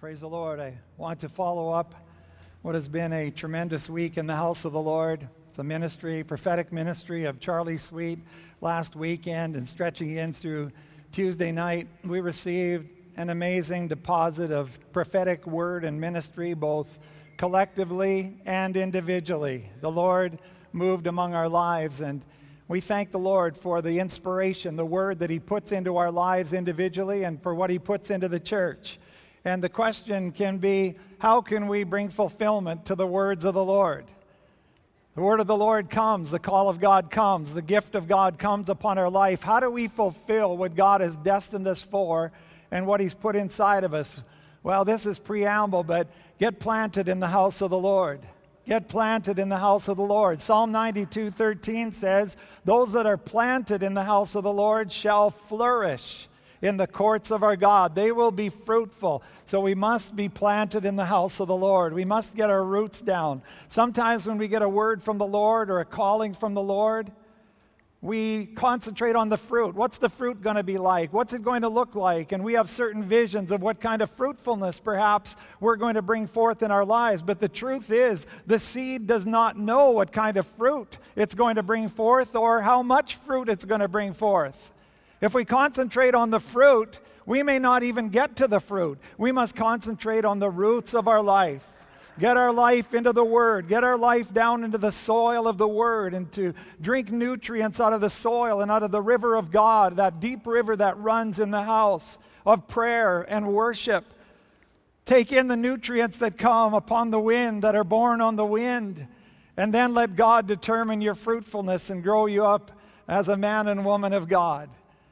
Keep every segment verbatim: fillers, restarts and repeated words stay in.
Praise the Lord. I want to follow up what has been a tremendous week in the house of the Lord, the ministry, prophetic ministry of Charlie Sweet last weekend and stretching in through Tuesday night. We received an amazing deposit of prophetic word and ministry, both collectively and individually. The Lord moved among our lives, and we thank the Lord for the inspiration, the word that He puts into our lives individually and for what He puts into the church. And the question can be, how can we bring fulfillment to the words of the Lord? The word of the Lord comes, the call of God comes, the gift of God comes upon our life. How do we fulfill what God has destined us for and what He's put inside of us? Well, this is preamble, but get planted in the house of the Lord. Get planted in the house of the Lord. Psalm ninety-two thirteen says, those that are planted in the house of the Lord shall flourish in the courts of our God. They will be fruitful. So we must be planted in the house of the Lord. We must get our roots down. Sometimes when we get a word from the Lord or a calling from the Lord, we concentrate on the fruit. What's the fruit going to be like? What's it going to look like? And we have certain visions of what kind of fruitfulness perhaps we're going to bring forth in our lives. But the truth is, the seed does not know what kind of fruit it's going to bring forth or how much fruit it's going to bring forth. If we concentrate on the fruit, we may not even get to the fruit. We must concentrate on the roots of our life. Get our life into the Word. Get our life down into the soil of the Word and to drink nutrients out of the soil and out of the river of God, that deep river that runs in the house of prayer and worship. Take in the nutrients that come upon the wind, that are born on the wind, and then let God determine your fruitfulness and grow you up as a man and woman of God.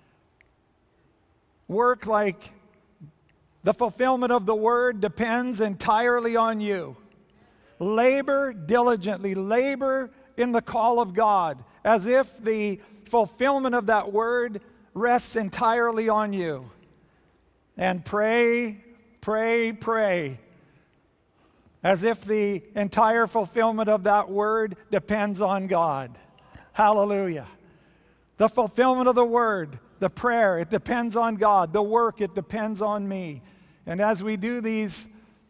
Work like the fulfillment of the word depends entirely on you. Labor diligently, labor in the call of God, as if the fulfillment of that word rests entirely on you. And pray, pray, pray, as if the entire fulfillment of that word depends on God. Hallelujah. The fulfillment of the word, the prayer, it depends on God. The work, it depends on me. And as we do these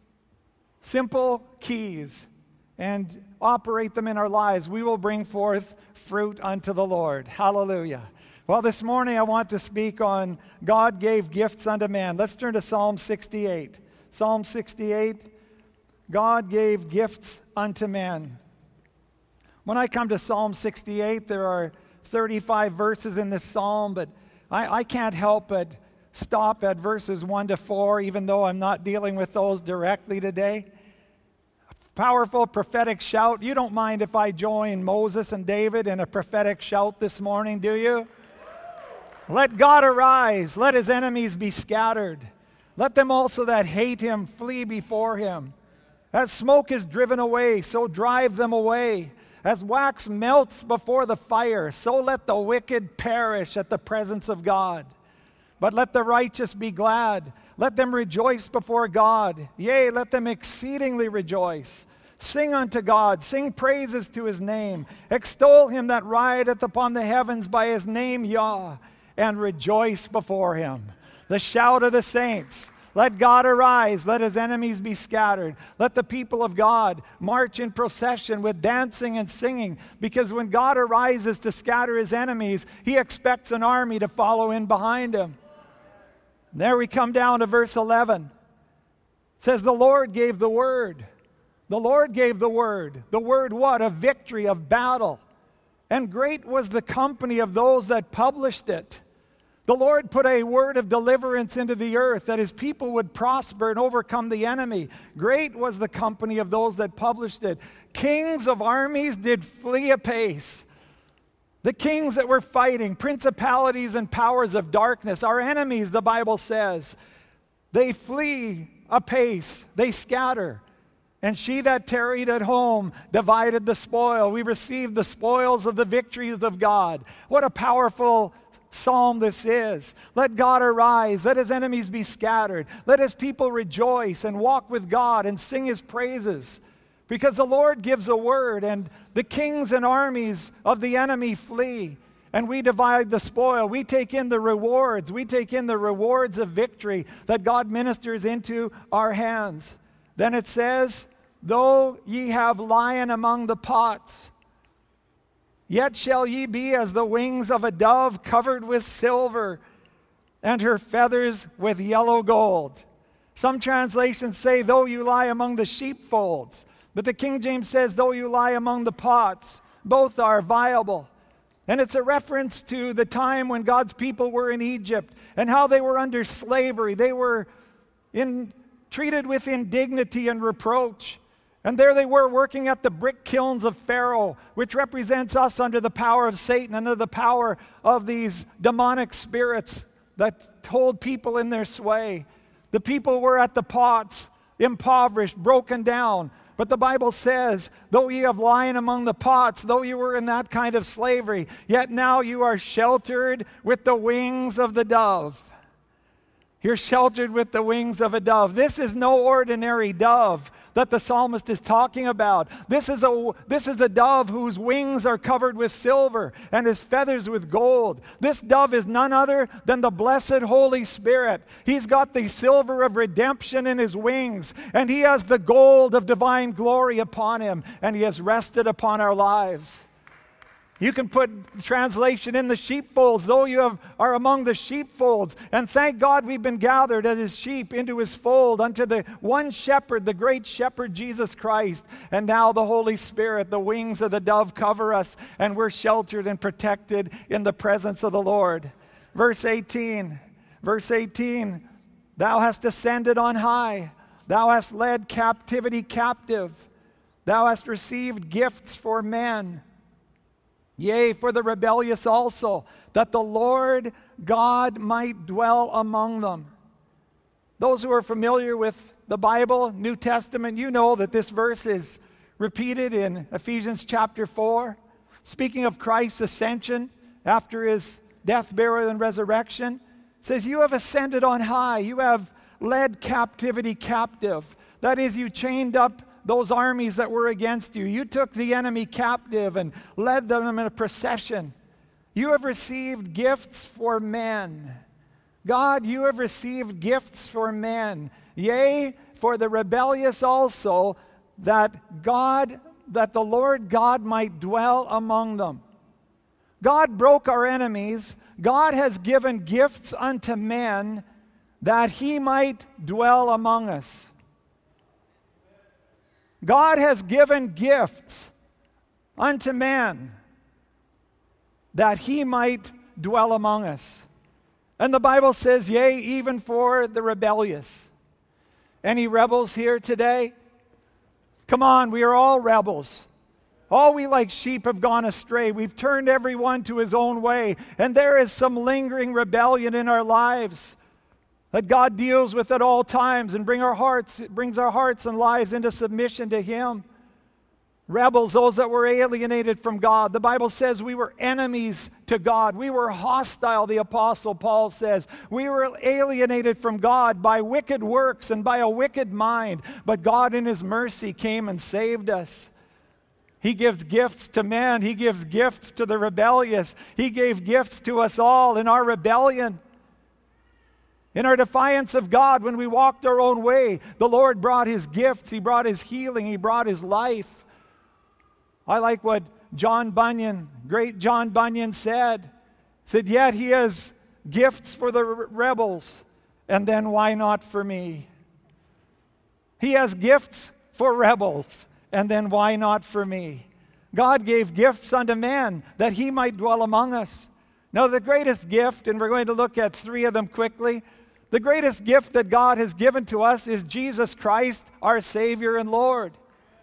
simple keys and operate them in our lives, we will bring forth fruit unto the Lord. Hallelujah. Well, this morning I want to speak on God gave gifts unto man. Let's turn to Psalm sixty-eight. Psalm sixty-eight, God gave gifts unto men. When I come to Psalm sixty-eight, there are thirty-five verses in this psalm, but I, I can't help but stop at verses one to four, even though I'm not dealing with those directly today. Powerful prophetic shout. You don't mind if I join Moses and David in a prophetic shout this morning, do you? Let God arise. Let His enemies be scattered. Let them also that hate Him flee before Him. As smoke is driven away, so drive them away. As wax melts before the fire, so let the wicked perish at the presence of God. But let the righteous be glad. Let them rejoice before God. Yea, let them exceedingly rejoice. Sing unto God. Sing praises to His name. Extol Him that rideth upon the heavens by His name, Yah, and rejoice before Him. The shout of the saints. Let God arise, let His enemies be scattered. Let the people of God march in procession with dancing and singing, because when God arises to scatter His enemies, He expects an army to follow in behind Him. And there we come down to verse eleven. It says, the Lord gave the word. The Lord gave the word. The word what? Of victory, of battle. And great was the company of those that published it. The Lord put a word of deliverance into the earth, that His people would prosper and overcome the enemy. Great was the company of those that published it. Kings of armies did flee apace. The kings that were fighting, principalities and powers of darkness, our enemies, the Bible says, they flee apace, they scatter. And she that tarried at home divided the spoil. We received the spoils of the victories of God. What a powerful psalm this is. Let God arise. Let His enemies be scattered. Let His people rejoice and walk with God and sing His praises. Because the Lord gives a word, and the kings and armies of the enemy flee. and we divide the spoil. We take in the rewards. We take in the rewards of victory that God ministers into our hands. Then it says, though ye have lion among the pots, yet shall ye be as the wings of a dove covered with silver, and her feathers with yellow gold. Some translations say, though you lie among the sheepfolds. But the King James says, though you lie among the pots. Both are viable. And it's a reference to the time when God's people were in Egypt and how they were under slavery. They were in, treated with indignity and reproach. And there they were working at the brick kilns of Pharaoh, which represents us under the power of Satan, under the power of these demonic spirits that hold people in their sway. The people were at the pots, impoverished, broken down. But the Bible says, though ye have lion among the pots, though you were in that kind of slavery, yet now you are sheltered with the wings of the dove. You're sheltered with the wings of a dove. This is no ordinary dove that the psalmist is talking about. This is a this is a dove whose wings are covered with silver and his feathers with gold. This dove is none other than the blessed Holy Spirit. He's got the silver of redemption in his wings, and he has the gold of divine glory upon him, and he has rested upon our lives. You can put translation in the sheepfolds, though you have, are among the sheepfolds. And thank God we've been gathered as his sheep into his fold unto the one shepherd, the great shepherd, Jesus Christ. And now the Holy Spirit, the wings of the dove cover us, and we're sheltered and protected in the presence of the Lord. Verse eighteen, verse eighteen, thou hast ascended on high. Thou hast led captivity captive. Thou hast received gifts for men. Yea, for the rebellious also, that the Lord God might dwell among them. Those who are familiar with the Bible, New Testament, you know that this verse is repeated in Ephesians chapter four, speaking of Christ's ascension after his death, burial, and resurrection. It says, you have ascended on high. You have led captivity captive. That is, you chained up those armies that were against you. You took the enemy captive and led them in a procession. You have received gifts for men. God, you have received gifts for men. Yea, for the rebellious also, that God, that the Lord God might dwell among them. God broke our enemies. God has given gifts unto men that he might dwell among us. God has given gifts unto men that he might dwell among us. And the Bible says, yea, even for the rebellious. Any rebels here today? Come on, we are all rebels. All we like sheep have gone astray. We've turned everyone to his own way. And there is some lingering rebellion in our lives that God deals with at all times and bring our hearts, brings our hearts and lives into submission to him. Rebels, those that were alienated from God. The Bible says we were enemies to God. We were hostile, the Apostle Paul says. We were alienated from God by wicked works and by a wicked mind. But God in his mercy came and saved us. He gives gifts to men. He gives gifts to the rebellious. He gave gifts to us all in our rebellion. In our defiance of God, when we walked our own way, the Lord brought his gifts. He brought his healing. He brought his life. I like what John Bunyan, great John Bunyan said. He said, yet he has gifts for the rebels, and then why not for me? He has gifts for rebels, and then why not for me? God gave gifts unto men that he might dwell among us. Now the greatest gift, and we're going to look at three of them quickly, the greatest gift that God has given to us is Jesus Christ, our Savior and Lord.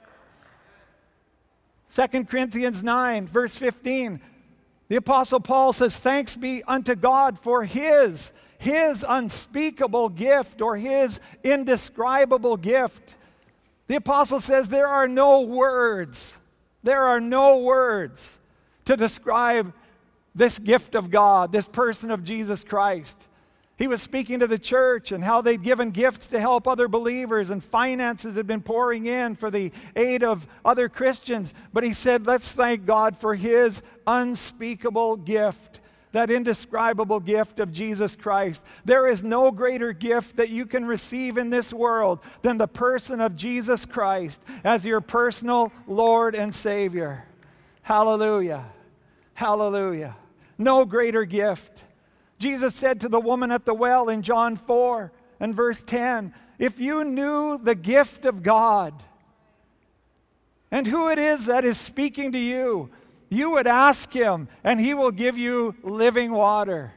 Second Corinthians nine, verse fifteen, the Apostle Paul says, thanks be unto God for his, his unspeakable gift, or his indescribable gift. The Apostle says there are no words, there are no words to describe this gift of God, this person of Jesus Christ. He was speaking to the church and how they'd given gifts to help other believers, and finances had been pouring in for the aid of other Christians. But he said, let's thank God for his unspeakable gift, that indescribable gift of Jesus Christ. There is no greater gift that you can receive in this world than the person of Jesus Christ as your personal Lord and Savior. Hallelujah. Hallelujah. No greater gift. Jesus said to the woman at the well in John four and verse ten, if you knew the gift of God and who it is that is speaking to you, you would ask him and he will give you living water.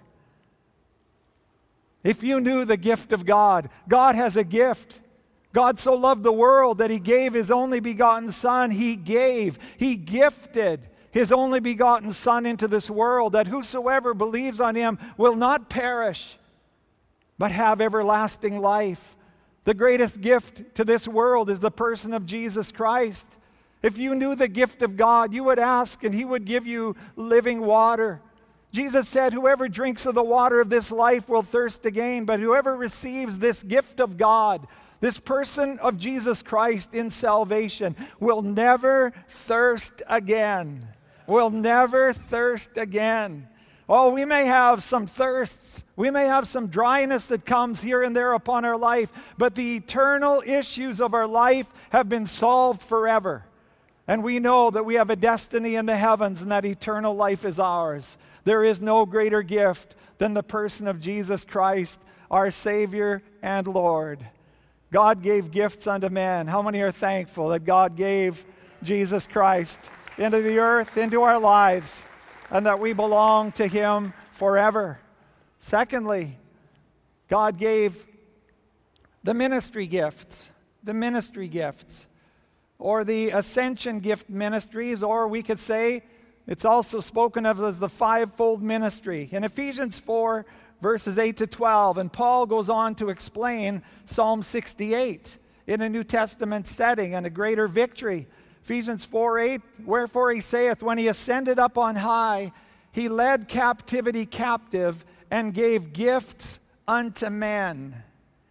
If you knew the gift of God, God has a gift. God so loved the world that he gave his only begotten Son. He gave, he gifted his only begotten Son into this world, that whosoever believes on him will not perish, but have everlasting life. The greatest gift to this world is the person of Jesus Christ. If you knew the gift of God, you would ask and he would give you living water. Jesus said, whoever drinks of the water of this life will thirst again, but whoever receives this gift of God, this person of Jesus Christ in salvation, will never thirst again. Will never thirst again. Oh, we may have some thirsts. We may have some dryness that comes here and there upon our life, but the eternal issues of our life have been solved forever. And we know that we have a destiny in the heavens and that eternal life is ours. There is no greater gift than the person of Jesus Christ, our Savior and Lord. God gave gifts unto men. How many are thankful that God gave Jesus Christ into the earth, into our lives, and that we belong to him forever? Secondly, God gave the ministry gifts, the ministry gifts, or the ascension gift ministries, or we could say it's also spoken of as the fivefold ministry. In Ephesians four, verses eight to twelve, and Paul goes on to explain Psalm sixty-eight in a New Testament setting and a greater victory. Ephesians four eight, wherefore he saith, when he ascended up on high, he led captivity captive and gave gifts unto men.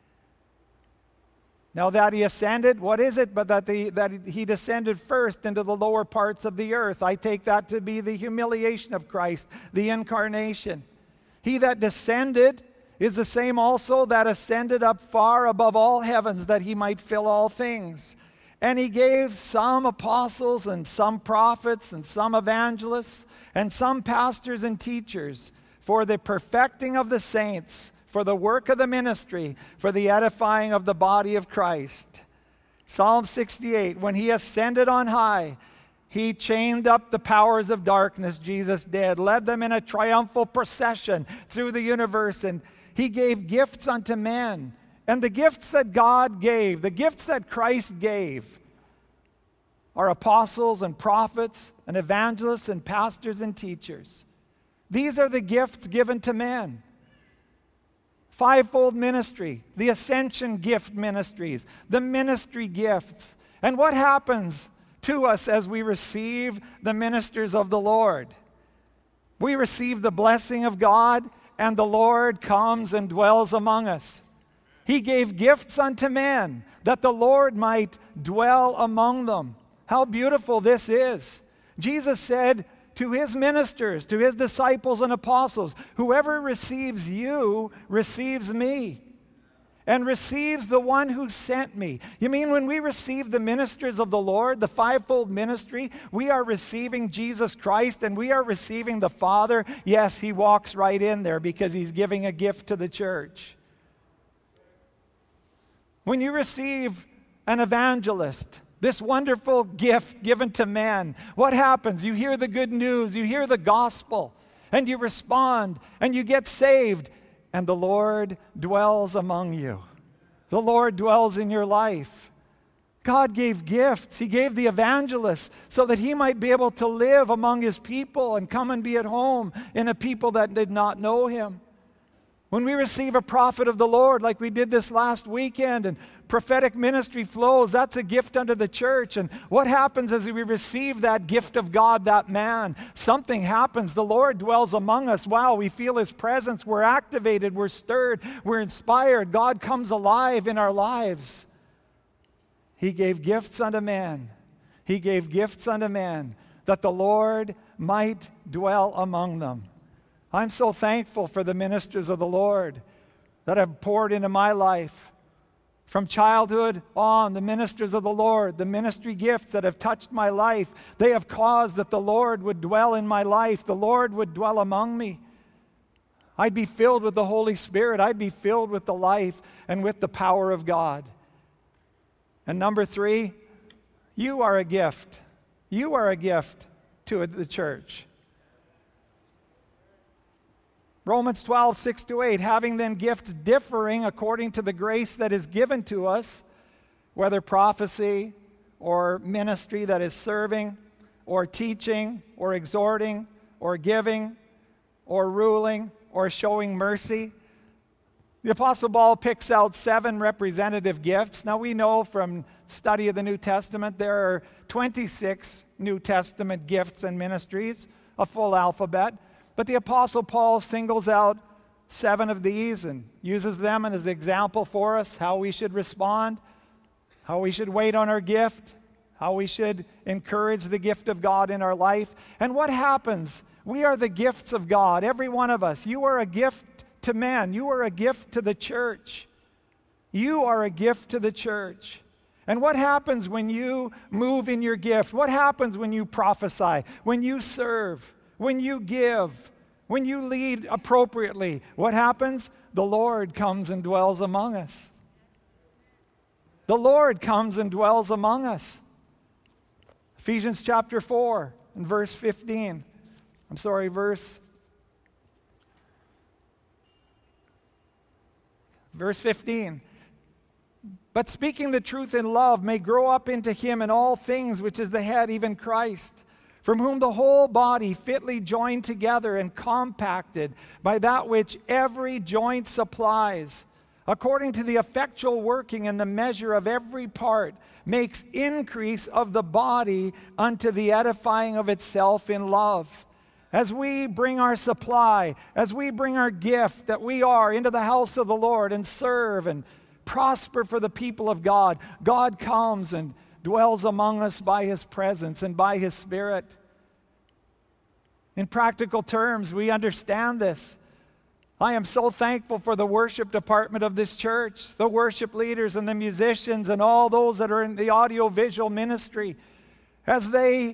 Now that he ascended, what is it but that, the, that he descended first into the lower parts of the earth? I take that to be the humiliation of Christ, the incarnation. He that descended is the same also that ascended up far above all heavens, that he might fill all things. And he gave some apostles and some prophets and some evangelists and some pastors and teachers for the perfecting of the saints, for the work of the ministry, for the edifying of the body of Christ. Psalm sixty-eight, when he ascended on high, he chained up the powers of darkness, Jesus did, led them in a triumphal procession through the universe, and he gave gifts unto men. And the gifts that God gave, the gifts that Christ gave, are apostles and prophets and evangelists and pastors and teachers. These are the gifts given to men. Fivefold ministry, the ascension gift ministries, the ministry gifts. And what happens to us as we receive the ministers of the Lord? We receive the blessing of God, and the Lord comes and dwells among us. He gave gifts unto men that the Lord might dwell among them. How beautiful this is. Jesus said to his ministers, to his disciples and apostles, whoever receives you receives me and receives the one who sent me. You mean when we receive the ministers of the Lord, the fivefold ministry, we are receiving Jesus Christ and we are receiving the Father? Yes, he walks right in there because he's giving a gift to the church. When you receive an evangelist, this wonderful gift given to men, what happens? You hear the good news, you hear the gospel, and you respond, and you get saved, and the Lord dwells among you. The Lord dwells in your life. God gave gifts. He gave the evangelists so that he might be able to live among his people and come and be at home in a people that did not know him. When we receive a prophet of the Lord, like we did this last weekend, and prophetic ministry flows, that's a gift unto the church. And what happens as we receive that gift of God, that man? Something happens. The Lord dwells among us. Wow, we feel His presence. We're activated. We're stirred. We're inspired. God comes alive in our lives. He gave gifts unto man. He gave gifts unto man that the Lord might dwell among them. I'm so thankful for the ministers of the Lord that have poured into my life. From childhood on, the ministers of the Lord, the ministry gifts that have touched my life, they have caused that the Lord would dwell in my life. The Lord would dwell among me. I'd be filled with the Holy Spirit. I'd be filled with the life and with the power of God. And number three, you are a gift. You are a gift to the church. Romans twelve, six to eight, having then gifts differing according to the grace that is given to us, whether prophecy or ministry that is serving or teaching or exhorting or giving or ruling or showing mercy. The Apostle Paul picks out seven representative gifts. Now we know from study of the New Testament there are twenty-six New Testament gifts and ministries, a full alphabet. But the Apostle Paul singles out seven of these and uses them as an example for us, how we should respond, how we should wait on our gift, how we should encourage the gift of God in our life. And what happens? We are the gifts of God, every one of us. You are a gift to man. You are a gift to the church. You are a gift to the church. And what happens when you move in your gift? What happens when you prophesy, when you serve, when you give, when you lead appropriately? What happens? The Lord comes and dwells among us. The Lord comes and dwells among us. Ephesians chapter four and verse fifteen. I'm sorry, verse verse fifteen. But speaking the truth in love may grow up into Him in all things, which is the head, even Christ, from whom the whole body fitly joined together and compacted by that which every joint supplies, according to the effectual working in the measure of every part, makes increase of the body unto the edifying of itself in love. As we bring our supply, as we bring our gift that we are into the house of the Lord and serve and prosper for the people of God, God comes and dwells among us by His presence and by His Spirit. In practical terms, we understand this. I am so thankful for the worship department of this church, the worship leaders and the musicians and all those that are in the audio-visual ministry. As they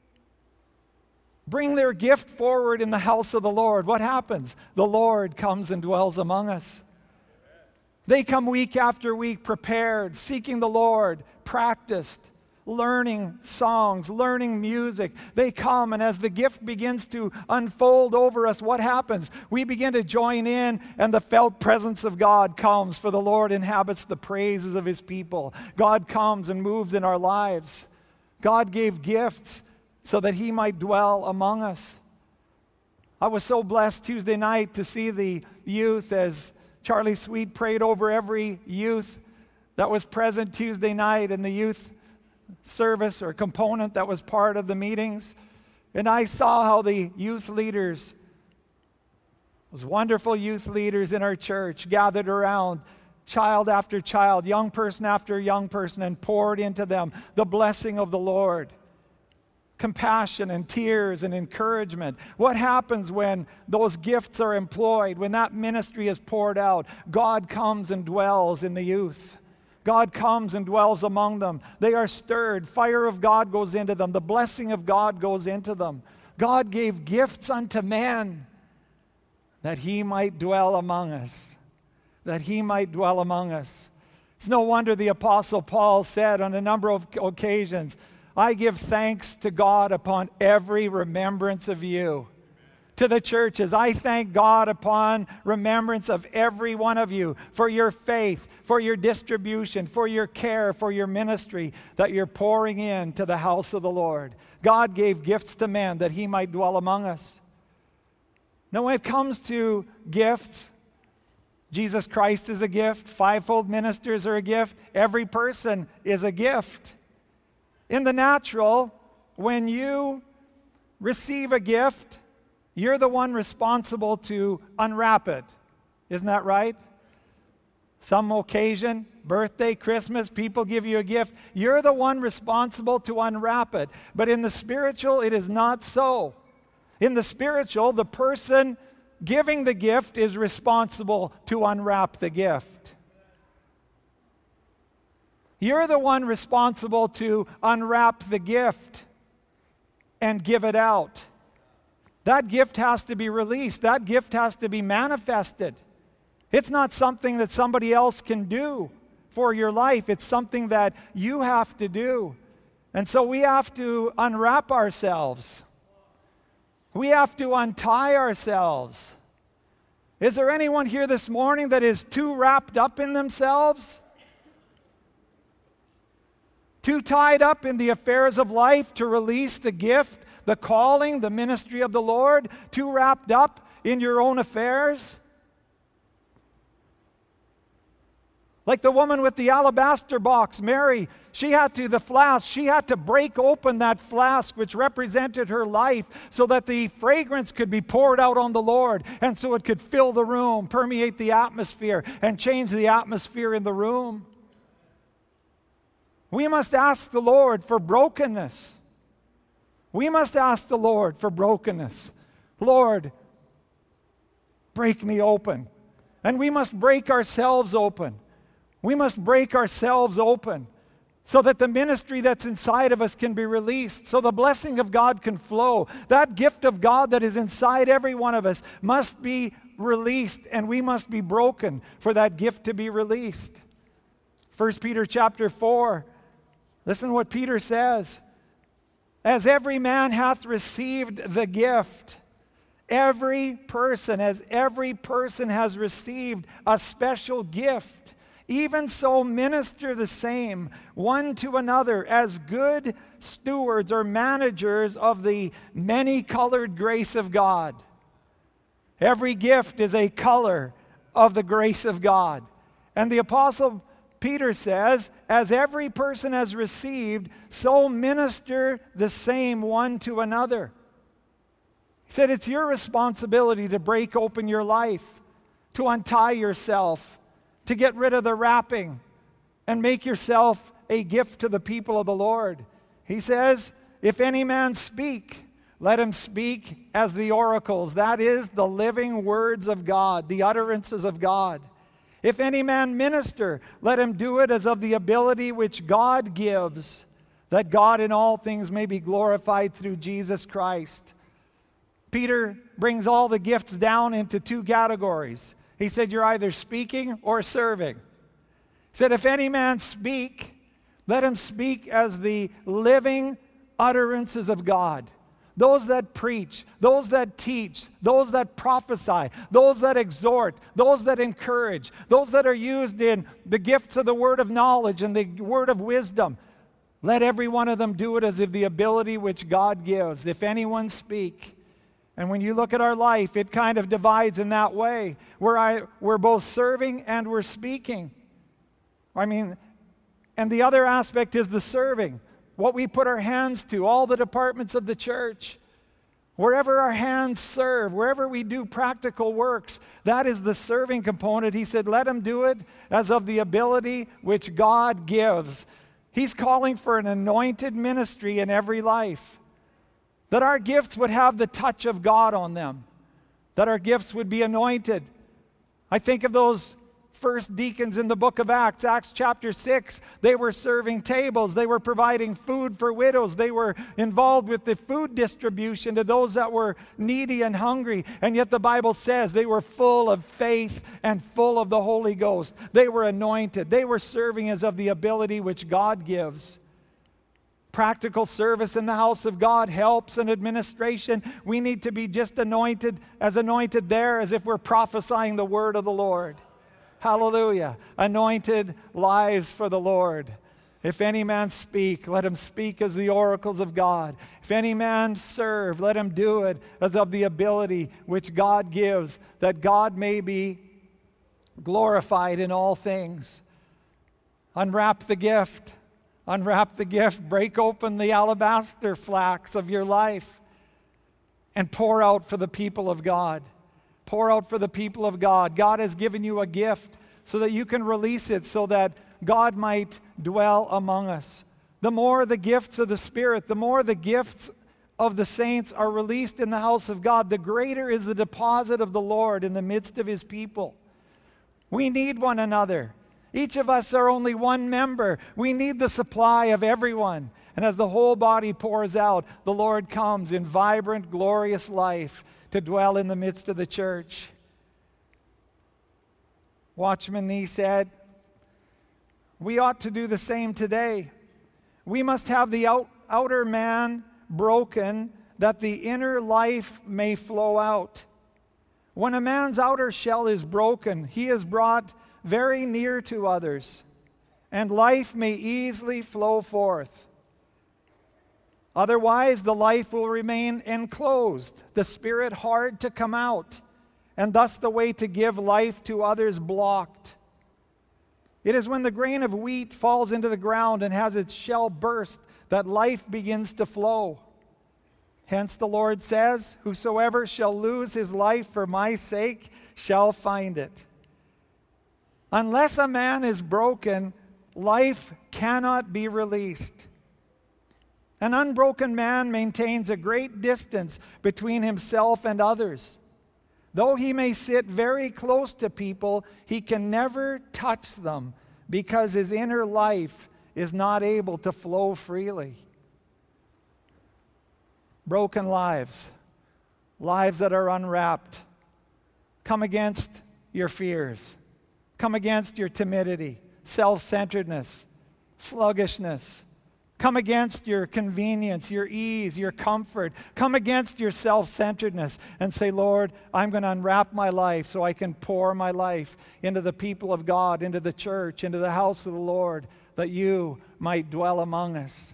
bring their gift forward in the house of the Lord, what happens? The Lord comes and dwells among us. They come week after week prepared, seeking the Lord, practiced, learning songs, learning music. They come, and as the gift begins to unfold over us, what happens? We begin to join in, and the felt presence of God comes, for the Lord inhabits the praises of His people. God comes and moves in our lives. God gave gifts so that He might dwell among us. I was so blessed Tuesday night to see the youth as Charlie Sweet prayed over every youth that was present Tuesday night in the youth service or component that was part of the meetings. And I saw how the youth leaders, those wonderful youth leaders in our church, gathered around child after child, young person after young person, and poured into them the blessing of the Lord. Compassion and tears and encouragement. What happens when those gifts are employed, when that ministry is poured out? God comes and dwells in the youth. God comes and dwells among them. They are stirred. Fire of God goes into them. The blessing of God goes into them. God gave gifts unto man that He might dwell among us. That He might dwell among us. It's no wonder the Apostle Paul said on a number of occasions, I give thanks to God upon every remembrance of you. To the churches, I thank God upon remembrance of every one of you for your faith, for your distribution, for your care, for your ministry that you're pouring into the house of the Lord. God gave gifts to man that He might dwell among us. Now when it comes to gifts, Jesus Christ is a gift. Fivefold ministers are a gift. Every person is a gift. In the natural, when you receive a gift, you're the one responsible to unwrap it. Isn't that right? Some occasion, birthday, Christmas, people give you a gift. You're the one responsible to unwrap it. But in the spiritual, it is not so. In the spiritual, the person giving the gift is responsible to unwrap the gift. You're the one responsible to unwrap the gift and give it out. That gift has to be released. That gift has to be manifested. It's not something that somebody else can do for your life. It's something that you have to do. And so we have to unwrap ourselves. We have to untie ourselves. Is there anyone here this morning that is too wrapped up in themselves? Too tied up in the affairs of life to release the gift, the calling, the ministry of the Lord? Too wrapped up in your own affairs? Like the woman with the alabaster box, Mary, she had to, the flask, she had to break open that flask which represented her life so that the fragrance could be poured out on the Lord and so it could fill the room, permeate the atmosphere, and change the atmosphere in the room. We must ask the Lord for brokenness. We must ask the Lord for brokenness. Lord, break me open. And we must break ourselves open. We must break ourselves open so that the ministry that's inside of us can be released, so the blessing of God can flow. That gift of God that is inside every one of us must be released, and we must be broken for that gift to be released. First Peter chapter four, listen to what Peter says. As every man hath received the gift, every person, as every person has received a special gift, even so minister the same one to another as good stewards or managers of the many-colored grace of God. Every gift is a color of the grace of God. And the Apostle Peter says, as every person has received, so minister the same one to another. He said it's your responsibility to break open your life, to untie yourself, to get rid of the wrapping and make yourself a gift to the people of the Lord. He says, if any man speak, let him speak as the oracles. That is the living words of God, the utterances of God. If any man minister, let him do it as of the ability which God gives, that God in all things may be glorified through Jesus Christ. Peter brings all the gifts down into two categories. He said, you're either speaking or serving. He said, if any man speak, let him speak as the living utterances of God. Those that preach, those that teach, those that prophesy, those that exhort, those that encourage, those that are used in the gifts of the word of knowledge and the word of wisdom. Let every one of them do it as of the ability which God gives. If anyone speak. And when you look at our life, it kind of divides in that way, where I, we're both serving and we're speaking. I mean, and the other aspect is the serving, what we put our hands to, all the departments of the church. Wherever our hands serve, wherever we do practical works, that is the serving component. He said, let them do it as of the ability which God gives. He's calling for an anointed ministry in every life. That our gifts would have the touch of God on them. That our gifts would be anointed. I think of those first deacons in the book of Acts, Acts chapter six. They were serving tables. They were providing food for widows. They were involved with the food distribution to those that were needy and hungry. And yet the Bible says they were full of faith and full of the Holy Ghost. They were anointed. They were serving as of the ability which God gives. Practical service in the house of God, helps and administration. We need to be just anointed, as anointed there as if we're prophesying the word of the Lord. Hallelujah. Anointed lives for the Lord. If any man speak, let him speak as the oracles of God. If any man serve, let him do it as of the ability which God gives, that God may be glorified in all things. Unwrap the gift. Unwrap the gift. Break open the alabaster flax of your life and pour out for the people of God. Pour out for the people of God. God has given you a gift so that you can release it, so that God might dwell among us. The more the gifts of the Spirit, the more the gifts of the saints are released in the house of God, the greater is the deposit of the Lord in the midst of His people. We need one another. Each of us are only one member. We need the supply of everyone. And as the whole body pours out, the Lord comes in vibrant, glorious life to dwell in the midst of the church. Watchman Nee said, we ought to do the same today. We must have the out, outer man broken, that the inner life may flow out. When a man's outer shell is broken, he is brought very near to others, and life may easily flow forth. Otherwise, the life will remain enclosed, the spirit hard to come out, and thus the way to give life to others blocked. It is when the grain of wheat falls into the ground and has its shell burst that life begins to flow. Hence the Lord says, whosoever shall lose his life for my sake shall find it. Unless a man is broken, life cannot be released. An unbroken man maintains a great distance between himself and others. Though he may sit very close to people, he can never touch them because his inner life is not able to flow freely. Broken lives, lives that are unwrapped, come against your fears, come against your timidity, self-centeredness, sluggishness. Come against your convenience, your ease, your comfort. Come against your self-centeredness and say, Lord, I'm going to unwrap my life so I can pour my life into the people of God, into the church, into the house of the Lord, that you might dwell among us.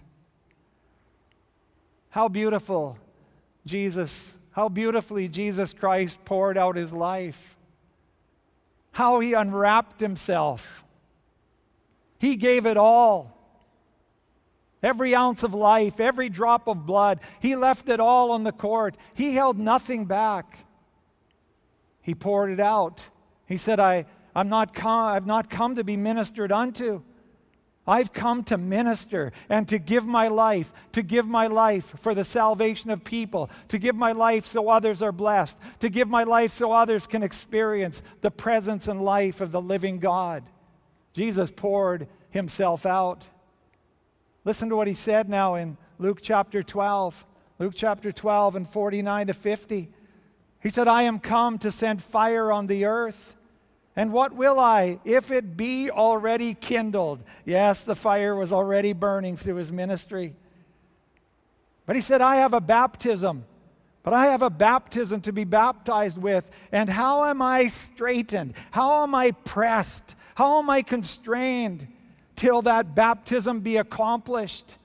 How beautiful Jesus, how beautifully Jesus Christ poured out His life. How He unwrapped Himself. He gave it all. Every ounce of life, every drop of blood, He left it all on the court. He held nothing back. He poured it out. He said, I, I'm not come, I've not come to be ministered unto. I've come to minister and to give my life, to give my life for the salvation of people, to give my life so others are blessed, to give my life so others can experience the presence and life of the living God. Jesus poured Himself out. Listen to what He said now in Luke chapter twelve. Luke chapter twelve and forty-nine to fifty. He said, I am come to send fire on the earth. And what will I, if it be already kindled? Yes, the fire was already burning through His ministry. But He said, I have a baptism. But I have a baptism to be baptized with. And how am I straitened? How am I pressed? How am I constrained? Till that baptism be accomplished.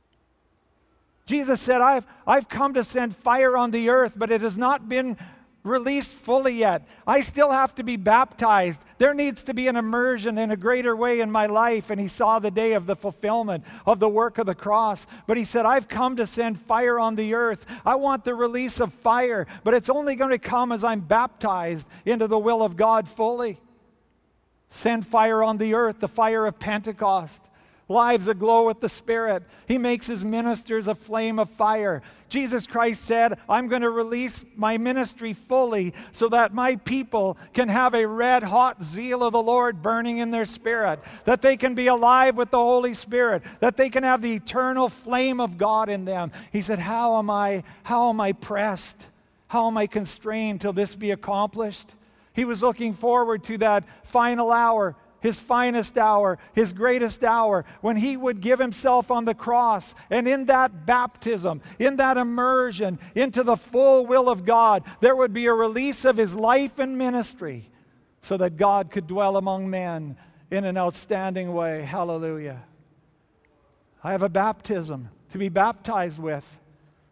Jesus said, I've, I've come to send fire on the earth, but it has not been released fully yet. I still have to be baptized. There needs to be an immersion in a greater way in my life. And He saw the day of the fulfillment of the work of the cross. But He said, I've come to send fire on the earth. I want the release of fire, but it's only going to come as I'm baptized into the will of God fully. Send fire on the earth, the fire of Pentecost. Lives aglow with the Spirit. He makes His ministers a flame of fire. Jesus Christ said, I'm going to release my ministry fully so that my people can have a red hot zeal of the Lord burning in their spirit, that they can be alive with the Holy Spirit, that they can have the eternal flame of God in them. He said, how am I, how am I pressed? How am I constrained till this be accomplished? He was looking forward to that final hour, His finest hour, His greatest hour, when He would give Himself on the cross. And in that baptism, in that immersion into the full will of God, there would be a release of His life and ministry so that God could dwell among men in an outstanding way. Hallelujah. I have a baptism to be baptized with.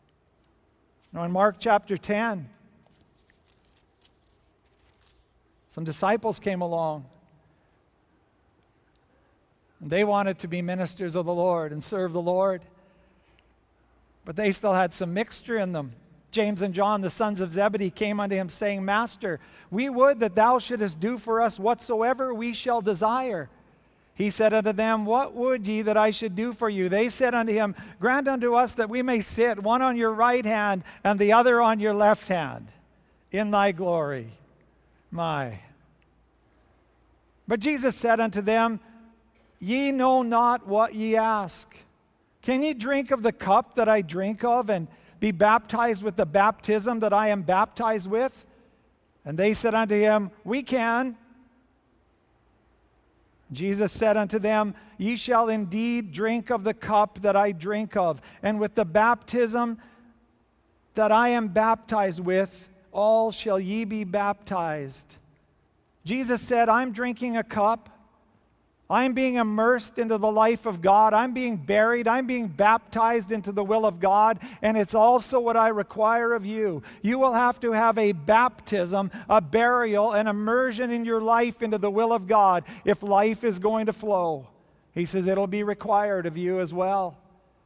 Now in Mark chapter ten, Some disciples came along. And they wanted to be ministers of the Lord and serve the Lord. But they still had some mixture in them. James and John, the sons of Zebedee, came unto him, saying, Master, we would that thou shouldest do for us whatsoever we shall desire. He said unto them, What would ye that I should do for you? They said unto him, Grant unto us that we may sit, one on your right hand and the other on your left hand, in thy glory. My. But Jesus said unto them, Ye know not what ye ask. Can ye drink of the cup that I drink of, and be baptized with the baptism that I am baptized with? And they said unto him, We can. Jesus said unto them, Ye shall indeed drink of the cup that I drink of, and with the baptism that I am baptized with, all shall ye be baptized. Jesus said, I'm drinking a cup. I'm being immersed into the life of God. I'm being buried. I'm being baptized into the will of God. And it's also what I require of you. You will have to have a baptism, a burial, an immersion in your life into the will of God if life is going to flow. He says it'll be required of you as well.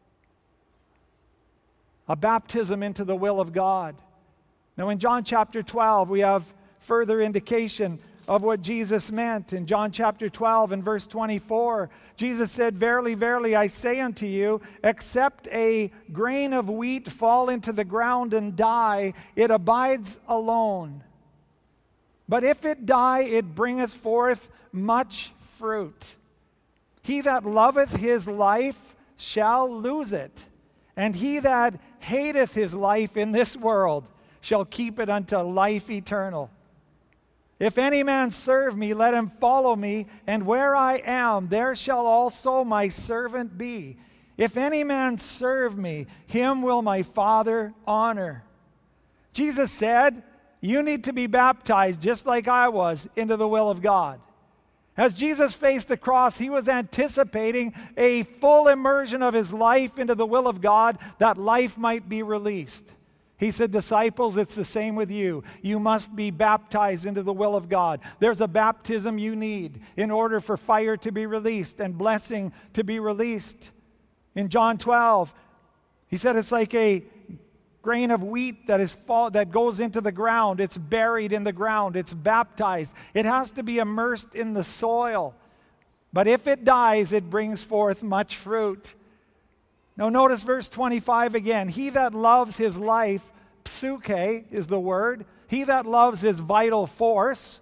A baptism into the will of God. Now in John chapter twelve, we have further indication of what Jesus meant. In John chapter twelve and verse twenty-four, Jesus said, Verily, verily, I say unto you, except a grain of wheat fall into the ground and die, it abides alone. But if it die, it bringeth forth much fruit. He that loveth his life shall lose it, and he that hateth his life in this world shall keep it unto life eternal. If any man serve me, let him follow me, and where I am, there shall also my servant be. If any man serve me, him will my Father honor. Jesus said, you need to be baptized just like I was into the will of God. As Jesus faced the cross, he was anticipating a full immersion of his life into the will of God, that life might be released. He said, disciples, it's the same with you. You must be baptized into the will of God. There's a baptism you need in order for fire to be released and blessing to be released. In John twelve, he said it's like a grain of wheat that is fall, that goes into the ground. It's buried in the ground. It's baptized. It has to be immersed in the soil. But if it dies, it brings forth much fruit. Now notice verse twenty-five again. He that loves his life, psuche is the word. He that loves his vital force.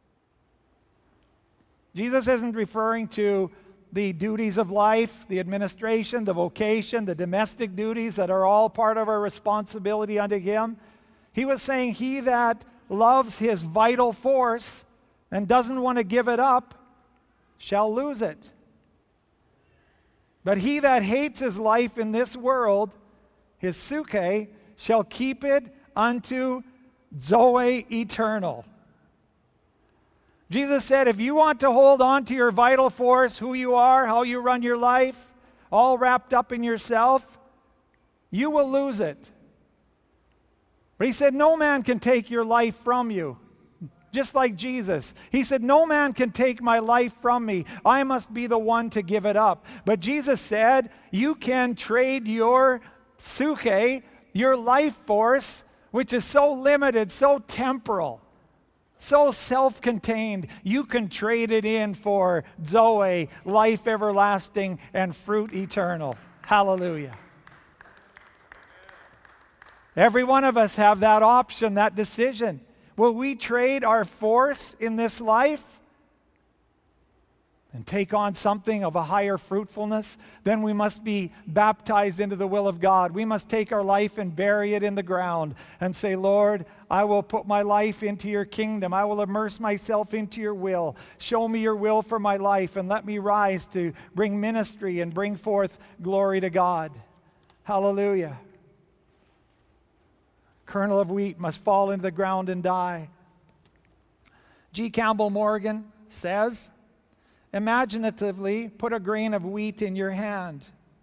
Jesus isn't referring to the duties of life, the administration, the vocation, the domestic duties that are all part of our responsibility unto him. He was saying he that loves his vital force and doesn't want to give it up shall lose it. But he that hates his life in this world, his psuche, shall keep it unto Zoe eternal. Jesus said, if you want to hold on to your vital force, who you are, how you run your life, all wrapped up in yourself, you will lose it. But he said, no man can take your life from you. Just like Jesus. He said, no man can take my life from me. I must be the one to give it up. But Jesus said, you can trade your psuche, your life force, which is so limited, so temporal, so self-contained, you can trade it in for Zoe, life everlasting, and fruit eternal. Hallelujah. Every one of us have that option, that decision. Will we trade our force in this life and take on something of a higher fruitfulness? Then we must be baptized into the will of God. We must take our life and bury it in the ground and say, Lord, I will put my life into your kingdom. I will immerse myself into your will. Show me your will for my life and let me rise to bring ministry and bring forth glory to God. Hallelujah. Kernel of wheat must fall into the ground and die. G. Campbell Morgan says, imaginatively put a grain of wheat in your hand.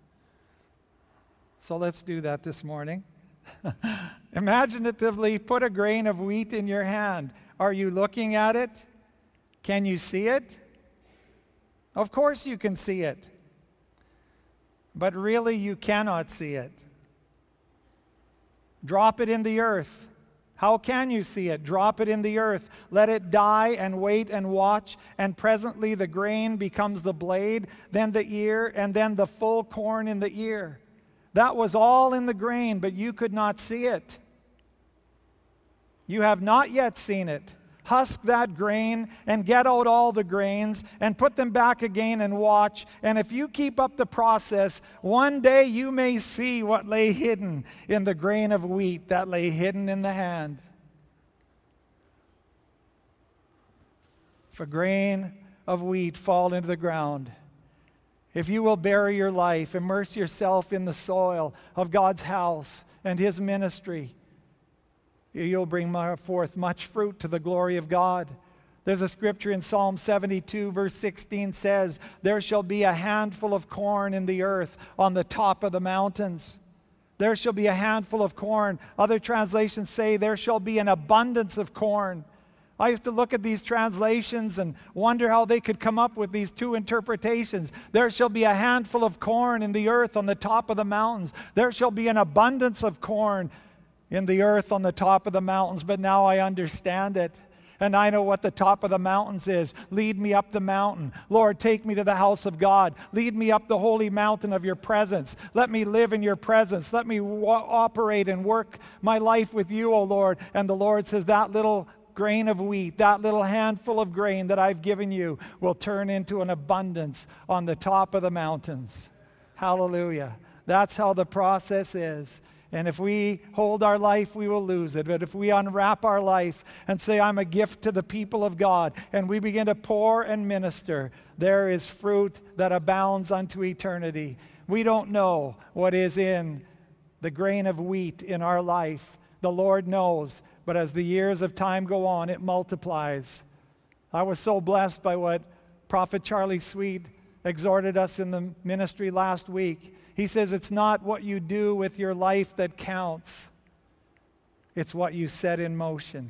So let's do that this morning. Imaginatively put a grain of wheat in your hand. Are you looking at it? Can you see it? Of course you can see it. But really you cannot see it. Drop it in the earth. How can you see it? Drop it in the earth. Let it die and wait and watch. And presently the grain becomes the blade, then the ear, and then the full corn in the ear. That was all in the grain, but you could not see it. You have not yet seen it. Husk that grain and get out all the grains and put them back again and watch. And if you keep up the process, one day you may see what lay hidden in the grain of wheat that lay hidden in the hand. If a grain of wheat fall into the ground, if you will bury your life, immerse yourself in the soil of God's house and His ministry, you'll bring forth much fruit to the glory of God. There's a scripture in Psalm seventy-two, verse sixteen says, there shall be a handful of corn in the earth on the top of the mountains. There shall be a handful of corn. Other translations say there shall be an abundance of corn. I used to look at these translations and wonder how they could come up with these two interpretations. There shall be a handful of corn in the earth on the top of the mountains. There shall be an abundance of corn in the earth on the top of the mountains. But now I understand it. And I know what the top of the mountains is. Lead me up the mountain. Lord, take me to the house of God. Lead me up the holy mountain of your presence. Let me live in your presence. Let me wa- operate and work my life with you, O Lord. And the Lord says, that little grain of wheat, that little handful of grain that I've given you will turn into an abundance on the top of the mountains. Hallelujah. That's how the process is. And if we hold our life, we will lose it. But if we unwrap our life and say, I'm a gift to the people of God, and we begin to pour and minister, there is fruit that abounds unto eternity. We don't know what is in the grain of wheat in our life. The Lord knows. But as the years of time go on, it multiplies. I was so blessed by what Prophet Charlie Sweet exhorted us in the ministry last week. He says, it's not what you do with your life that counts. It's what you set in motion.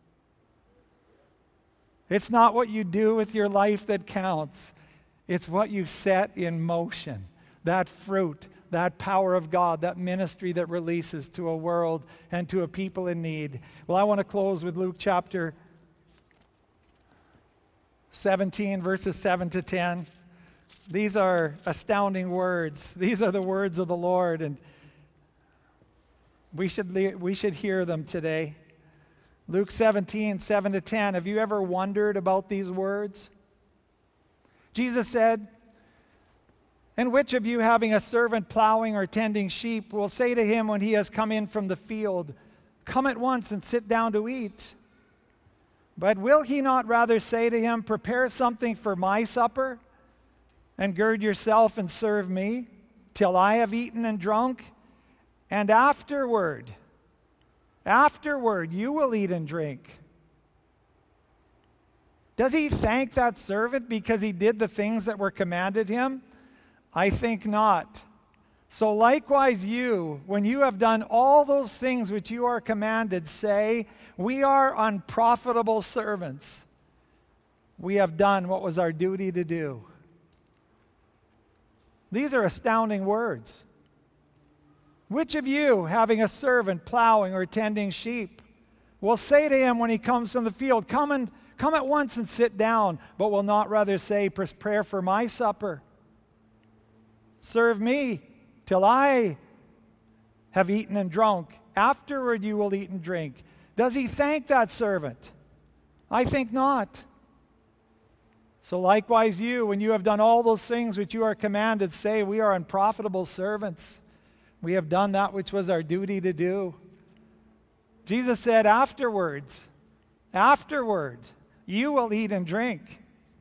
It's not what you do with your life that counts. It's what you set in motion. That fruit, that power of God, that ministry that releases to a world and to a people in need. Well, I want to close with Luke chapter seventeen, verses seven to ten. These are astounding words. These are the words of the Lord, and we should, we should hear them today. Luke seventeen, seven to ten. Have you ever wondered about these words? Jesus said, and which of you, having a servant plowing or tending sheep, will say to him when he has come in from the field, come at once and sit down to eat? But will he not rather say to him, prepare something for my supper, and gird yourself and serve me, till I have eaten and drunk? And afterward, afterward, you will eat and drink. Does he thank that servant because he did the things that were commanded him? I think not. So likewise you, when you have done all those things which you are commanded, say, we are unprofitable servants. We have done what was our duty to do. These are astounding words. Which of you, having a servant plowing or tending sheep, will say to him when he comes from the field, come and come at once and sit down, but will not rather say, prepare for my supper? Serve me till I have eaten and drunk. Afterward you will eat and drink. Does he thank that servant? I think not. So likewise you, when you have done all those things which you are commanded, say, we are unprofitable servants. We have done that which was our duty to do. Jesus said, afterwards, afterward, you will eat and drink.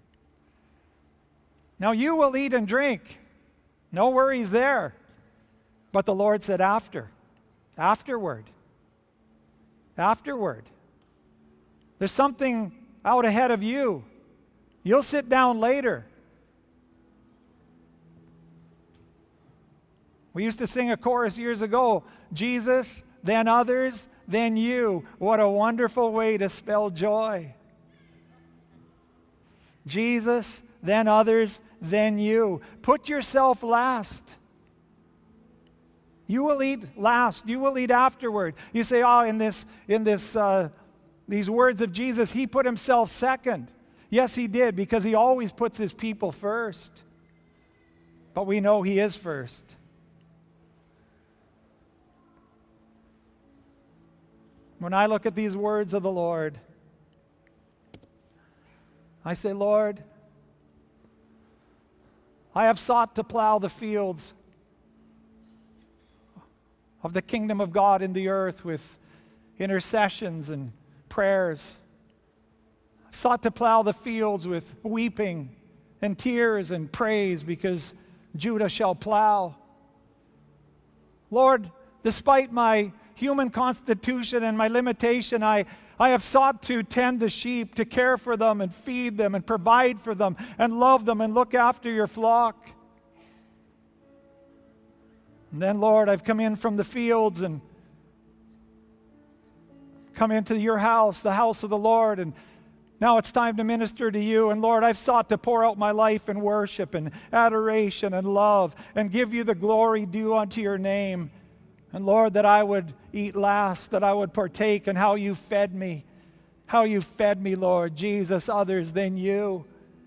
Now you will eat and drink. No worries there. But the Lord said after, afterward, afterward. There's something out ahead of you. You'll sit down later. We used to sing a chorus years ago, Jesus, then others, then you. What a wonderful way to spell joy. Jesus, then others, then you. Put yourself last. You will eat last. You will eat afterward. You say, oh, in this, in this, uh, these words of Jesus, he put himself second. Yes, he did, because he always puts his people first. But we know he is first. When I look at these words of the Lord, I say, Lord, I have sought to plow the fields of the kingdom of God in the earth with intercessions and prayers. I've sought to plow the fields with weeping and tears and praise, because Judah shall plow. Lord, despite my human constitution and my limitation, I, I have sought to tend the sheep, to care for them and feed them and provide for them and love them and look after your flock. And then, Lord, I've come in from the fields and come into your house, the house of the Lord, and now it's time to minister to you. And Lord, I've sought to pour out my life in worship and adoration and love and give you the glory due unto your name. And Lord, that I would eat last, that I would partake in how you fed me, how you fed me, Lord, Jesus, others than you.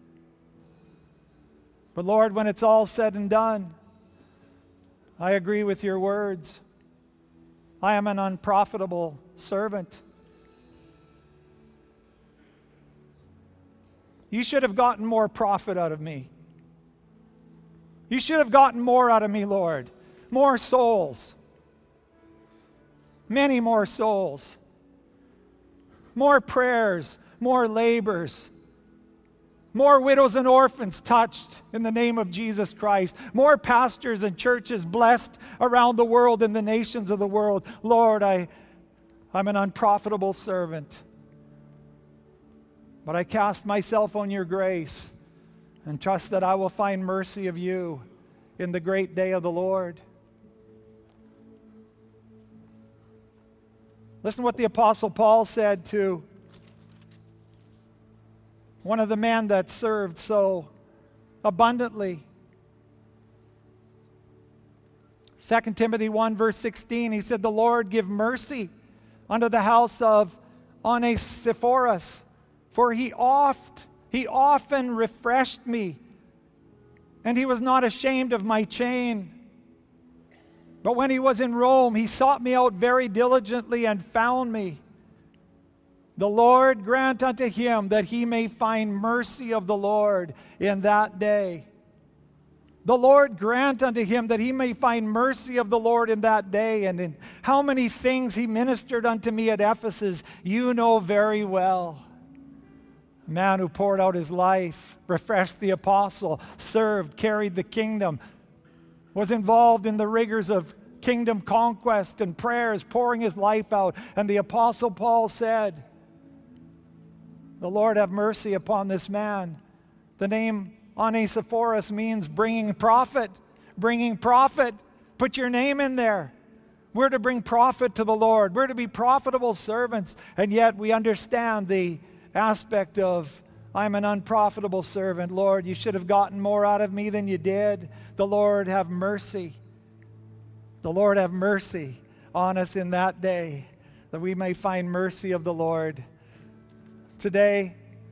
But Lord, when it's all said and done, I agree with your words. I am an unprofitable servant. You should have gotten more profit out of me. You should have gotten more out of me, Lord. More souls. Many more souls. More prayers. More labors. More widows and orphans touched in the name of Jesus Christ. More pastors and churches blessed around the world and the nations of the world. Lord, I, I'm an unprofitable servant. But I cast myself on your grace and trust that I will find mercy of you in the great day of the Lord. Listen to what the Apostle Paul said to one of the men that served so abundantly. Second Timothy one, verse sixteen, he said, the Lord give mercy unto the house of Onesiphorus, for he oft, he often refreshed me, and he was not ashamed of my chain. But when he was in Rome, he sought me out very diligently and found me. The Lord grant unto him that he may find mercy of the Lord in that day. The Lord grant unto him that he may find mercy of the Lord in that day. And in how many things he ministered unto me at Ephesus, you know very well. A man who poured out his life, refreshed the apostle, served, carried the kingdom, was involved in the rigors of kingdom conquest and prayers, pouring his life out. And the apostle Paul said, the Lord have mercy upon this man. The name Onesiphorus means bringing profit. Bringing profit. Put your name in there. We're to bring profit to the Lord. We're to be profitable servants. And yet we understand the aspect of, I'm an unprofitable servant. Lord, you should have gotten more out of me than you did. The Lord have mercy. The Lord have mercy on us in that day, that we may find mercy of the Lord. Today,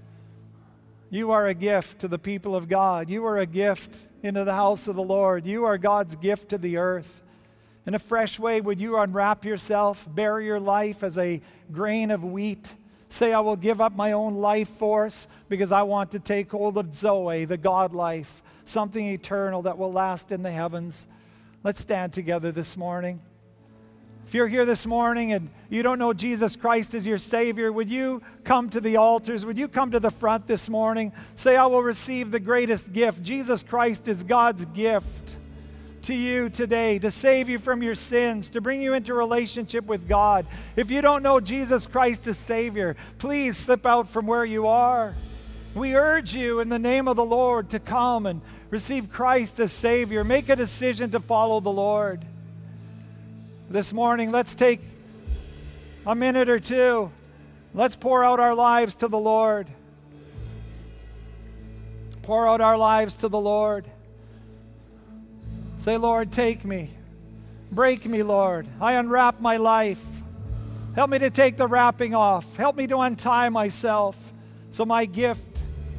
you are a gift to the people of God. You are a gift into the house of the Lord. You are God's gift to the earth. In a fresh way, would you unwrap yourself, bury your life as a grain of wheat? Say, I will give up my own life force because I want to take hold of Zoe, the God life, something eternal that will last in the heavens. Let's stand together this morning. If you're here this morning and you don't know Jesus Christ as your Savior, would you come to the altars? Would you come to the front this morning? Say, I will receive the greatest gift. Jesus Christ is God's gift to you today, to save you from your sins, to bring you into relationship with God. If you don't know Jesus Christ as Savior, please slip out from where you are. We urge you in the name of the Lord to come and receive Christ as Savior. Make a decision to follow the Lord. This morning, let's take a minute or two. Let's pour out our lives to the Lord. Pour out our lives to the Lord. Say, Lord, take me. Break me, Lord. I unwrap my life. Help me to take the wrapping off. Help me to untie myself so my gift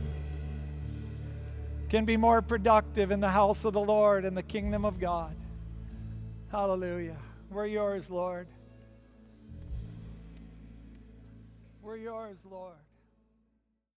can be more productive in the house of the Lord and the kingdom of God. Hallelujah. We're yours, Lord. We're yours, Lord.